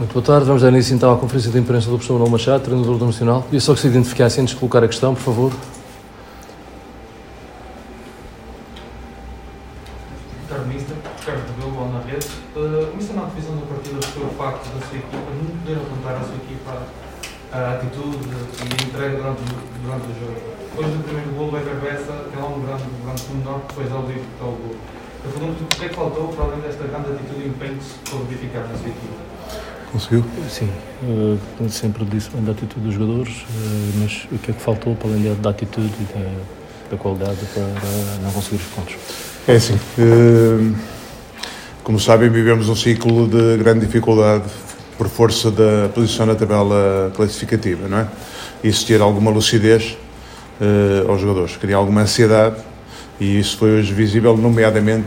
Muito boa tarde, vamos dar início então à conferência de imprensa do professor Manuel Machado, treinador do Nacional. E só que se identificasse antes de colocar a questão, por favor. Ricardo Rebelo, Bola na Rede. O Mister na divisão da partida referiu o facto da sua equipa não poder apontar à sua equipa a atitude e a entrega durante o jogo. Depois do primeiro golo, o Weber Bessa tem lá um grande segundo norte, depois ao livro está o golo. Eu pergunto o que é que faltou para além desta grande atitude e empenho que se pode verificar na sua equipa? Conseguiu? Sim, sempre disse bem da atitude dos jogadores, mas o que é que faltou para além da atitude e da qualidade para não conseguir os pontos? É assim, como sabem, vivemos um ciclo de grande dificuldade por força da posição na tabela classificativa, não é? Existir alguma lucidez aos jogadores, criar alguma ansiedade, e isso foi hoje visível, nomeadamente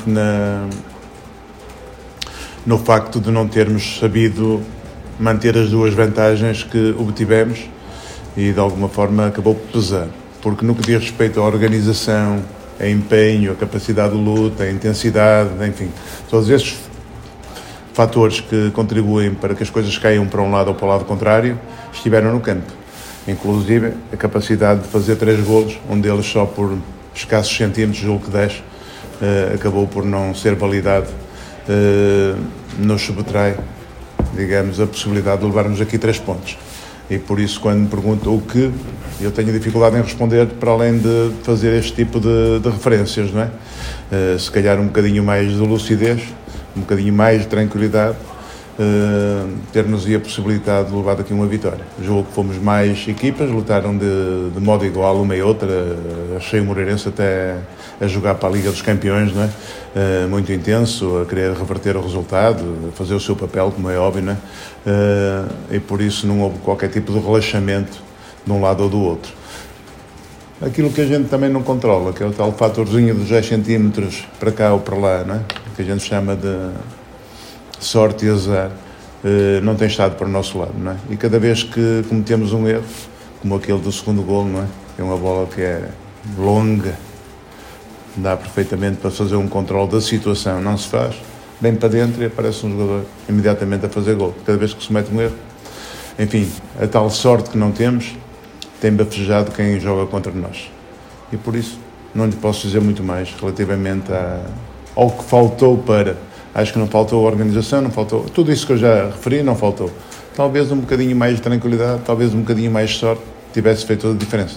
no facto de não termos sabido manter as duas vantagens que obtivemos, e de alguma forma acabou por pesar, porque no que diz respeito à organização, a empenho, a capacidade de luta, a intensidade, enfim, todos esses fatores que contribuem para que as coisas caiam para um lado ou para o lado contrário, estiveram no campo. Inclusive a capacidade de fazer 3 golos, um deles só por escassos centímetros, julgo que 10, acabou por não ser validado, nos subtrai, digamos, a possibilidade de levarmos aqui 3 pontos. E por isso, quando me perguntam o que, eu tenho dificuldade em responder, para além de fazer este tipo de referências, não é? Se calhar um bocadinho mais de lucidez, um bocadinho mais de tranquilidade, ter-nos a possibilidade de levar daqui uma vitória. Julgo que fomos mais equipas, lutaram de modo igual uma e outra. Achei o Moreirense até a jogar para a Liga dos Campeões, não é? Muito intenso, a querer reverter o resultado, a fazer o seu papel, como é óbvio, não é? E por isso não houve qualquer tipo de relaxamento de um lado ou do outro. Aquilo que a gente também não controla, que é o tal fatorzinho dos 10 centímetros para cá ou para lá, não é? Que a gente chama de sorte e azar, não tem estado para o nosso lado, não é? E cada vez que cometemos um erro, como aquele do segundo golo, não é? É uma bola que é longa, dá perfeitamente para fazer um controle da situação, não se faz, vem para dentro e aparece um jogador imediatamente a fazer golo. Cada vez que se mete um erro, enfim, a tal sorte que não temos, tem bafejado quem joga contra nós. E por isso não lhe posso dizer muito mais relativamente ao que faltou para... Acho que não faltou organização, não faltou... Tudo isso que eu já referi, não faltou. Talvez um bocadinho mais de tranquilidade, talvez um bocadinho mais de sorte, tivesse feito toda a diferença.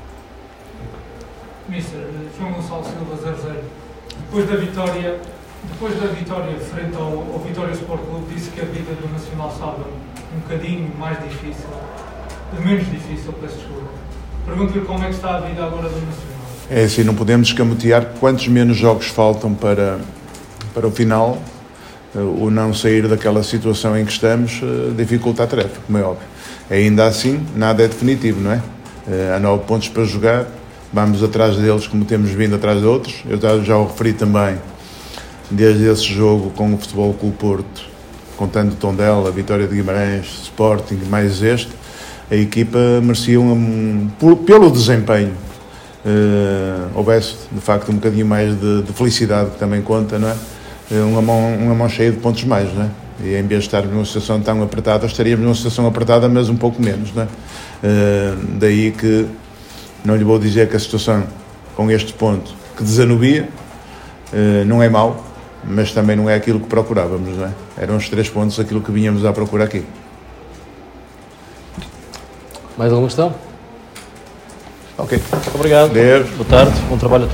Mister, João Gonçalo Silva 0-0. Depois da vitória frente ao Vitória Sport Clube, disse que a vida do Nacional estava um bocadinho mais difícil, menos difícil, peço desculpa. Pergunto-lhe como é que está a vida agora do Nacional. É assim, não podemos escamotear. Quantos menos jogos faltam para o final, o não sair daquela situação em que estamos dificulta a tarefa, como é óbvio. Ainda assim, nada é definitivo, não é? Há 9 pontos para jogar, vamos atrás deles como temos vindo atrás de outros. Eu já o referi também, desde esse jogo com o Futebol Clube Porto, contando o Tondela, a Vitória de Guimarães, Sporting, mais este, a equipa merecia pelo desempenho, houvesse de facto um bocadinho mais de felicidade, que também conta, não é? Uma mão cheia de pontos mais, não é? E em vez de estarmos numa situação tão apertada, estaríamos numa situação apertada, mas um pouco menos, não é? Daí que não lhe vou dizer que a situação com este ponto que desanubia não é mau, mas também não é aquilo que procurávamos, não é? Eram os 3 pontos aquilo que vinhamos à procura aqui. Mais alguma questão? Ok. Obrigado. Deus. Boa tarde, bom trabalho a todos.